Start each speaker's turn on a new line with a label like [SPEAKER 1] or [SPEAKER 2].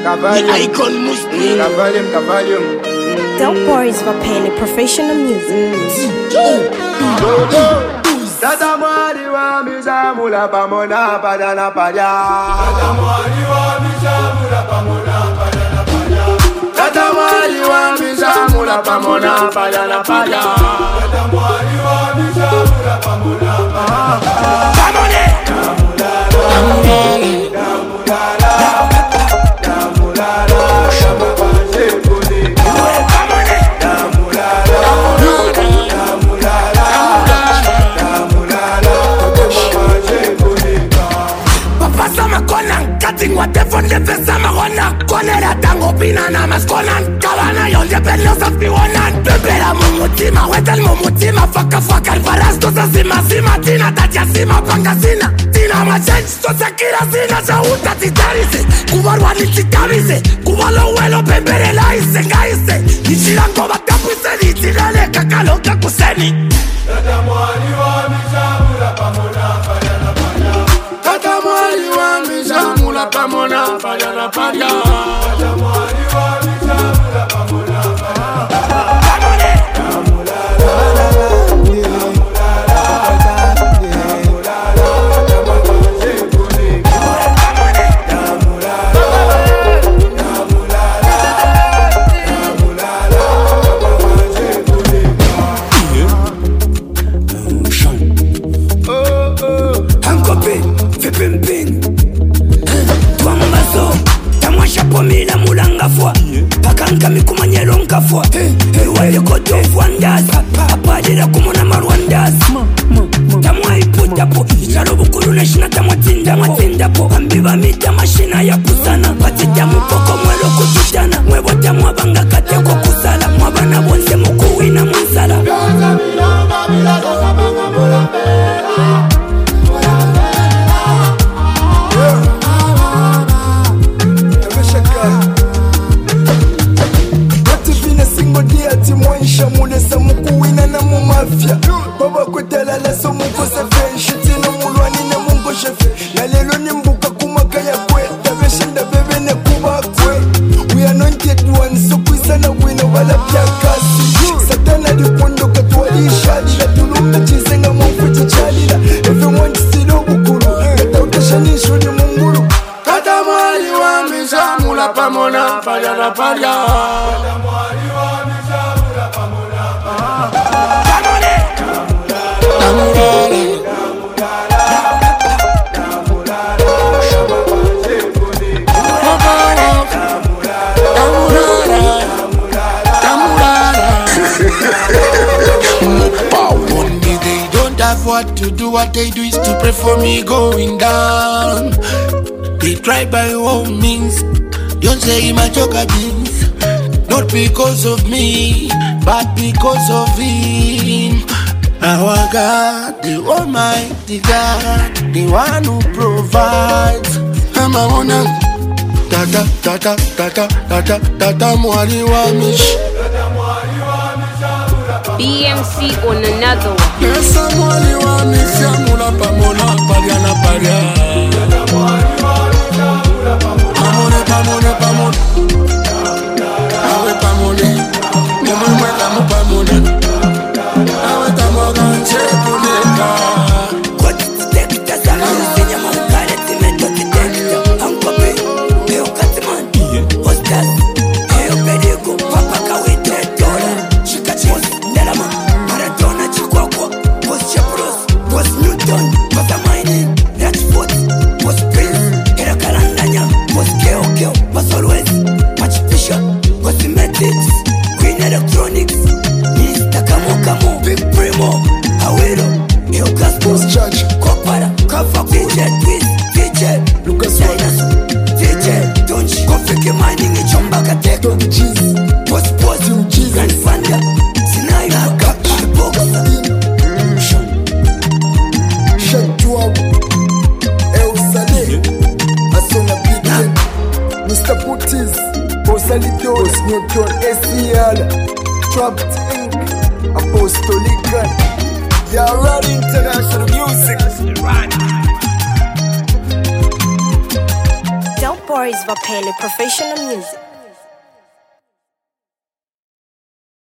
[SPEAKER 1] Icon Muspin.
[SPEAKER 2] Cavalium.
[SPEAKER 3] Don't boys for paying professional music.
[SPEAKER 2] Tata mwari wa mizamula pamona padana padya.
[SPEAKER 4] Tata mwari wa mizamula pamona padana padya.
[SPEAKER 2] Tata mwari wa mizamula pamona padana padya.
[SPEAKER 4] Tata mwari wa mizamula pamona padana padya.
[SPEAKER 1] Pamone. Watefonde pesa magona konera tango pina na maskonan kabana yonde pelios aspigonan pepera mumutima wetel mumutima faka alfaras tosa sima tina tatia sima pangasina tina machench tosa kirasina chauta titarisi kubarwani chikabise kubalo welo pembere laise ngaise nishirango batapise nitirale kakaloka kuseni
[SPEAKER 4] Tata mwari wa mizamula pamona padana padya.
[SPEAKER 2] Tata mwari wa mizamula pamona padana padya.
[SPEAKER 4] Tata mwari wa mizamula pamona padana padya.
[SPEAKER 1] Pamone. Pomila mulanga fwa pakanka mikumanyelo nkafwa wele koto fwandas apadira kumona marwandas tamwa iputapo ichalo bukulu nashina tamwatsindapo ambiba mita mashina ya kusana patita mupoko mwelo kututana mwebota mwabanga kateko kusala mwabana bonse mukuwina mwansala
[SPEAKER 5] Munesa mukuwina na mumafia baba kutala la so mukose fe shiti na mulwani na mungo shefe na lelo ni mbuka kumaka ya kwe tabeshinda bebe ne kuba kwe we anointed ones so kwisana wina wala pya kasi satana dipondo katwali shadi la tulumba chisenga mfuti chalila everyone silo bukuru kata utashanisho ni munguru
[SPEAKER 2] Tata mwari wa mizamula pamona padana padya.
[SPEAKER 4] Tata mwari wa mizamula pamona padana padya.
[SPEAKER 1] Pamone. Only they don't have what to do. What they do is to pray for me going down. They try by all means. Don't say my joker beans. Not because of me, but because of him. Our God, the Almighty God, the one who provides. I'm a one. Tata mwari wa mish.
[SPEAKER 6] BMC on another one.
[SPEAKER 1] Pesa mwari wa misiamula pamona pariana paria. Pamone. Awe pamone. Mwe tamu pamone. Awe tamu ganche puneka. Kwa titekita sana usenya mangale timeto titekita. Ankope, eo katimani. Hostas, eo pediko, papa kawite dola. Shikachis, nelama, maratona chikwakwa. Post Chapros, post Newton, post Mining, Ratchford, post Prince, era Karandanya, post Keo, post Always, Match Fisher, post Metics, Queen Electronics, Mr. Kamo, Big Primo, Awero, Eo Gaspos Church, Kopara, Kafa, DJ, Lucas Dinosaur, DJ, Donchi, Kofike Mining, Chomba Kateko, Post, Grand Fanda, Sinai, Boxer,
[SPEAKER 5] Shadwab El Saleh Asona Bitten Mr. Putis Osalitos Newton SEL Trapped Inc Apostolica Yara International Music
[SPEAKER 3] Don't boys Boris Vapele, professional music.